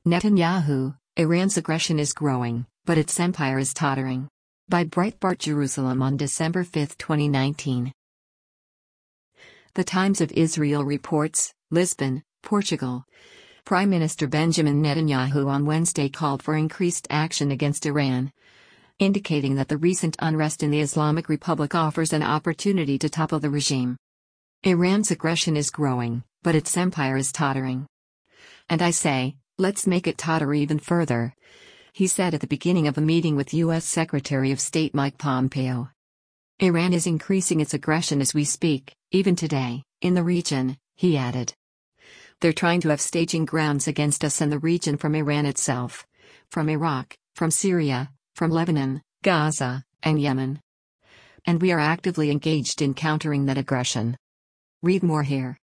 Netanyahu, Iran's aggression is growing, but its empire is tottering. By Breitbart Jerusalem on December 5, 2019. The Times of Israel reports, Lisbon, Portugal. Prime Minister Benjamin Netanyahu on Wednesday called for increased action against Iran, indicating that the recent unrest in the Islamic Republic offers an opportunity to topple the regime. Iran's aggression is growing, but its empire is tottering. And I say, let's make it totter even further, he said at the beginning of a meeting with U.S. Secretary of State Mike Pompeo. Iran is increasing its aggression as we speak, even today, in the region, he added. They're trying to have staging grounds against us and the region from Iran itself, from Iraq, from Syria, from Lebanon, Gaza, and Yemen. And we are actively engaged in countering that aggression. Read more here.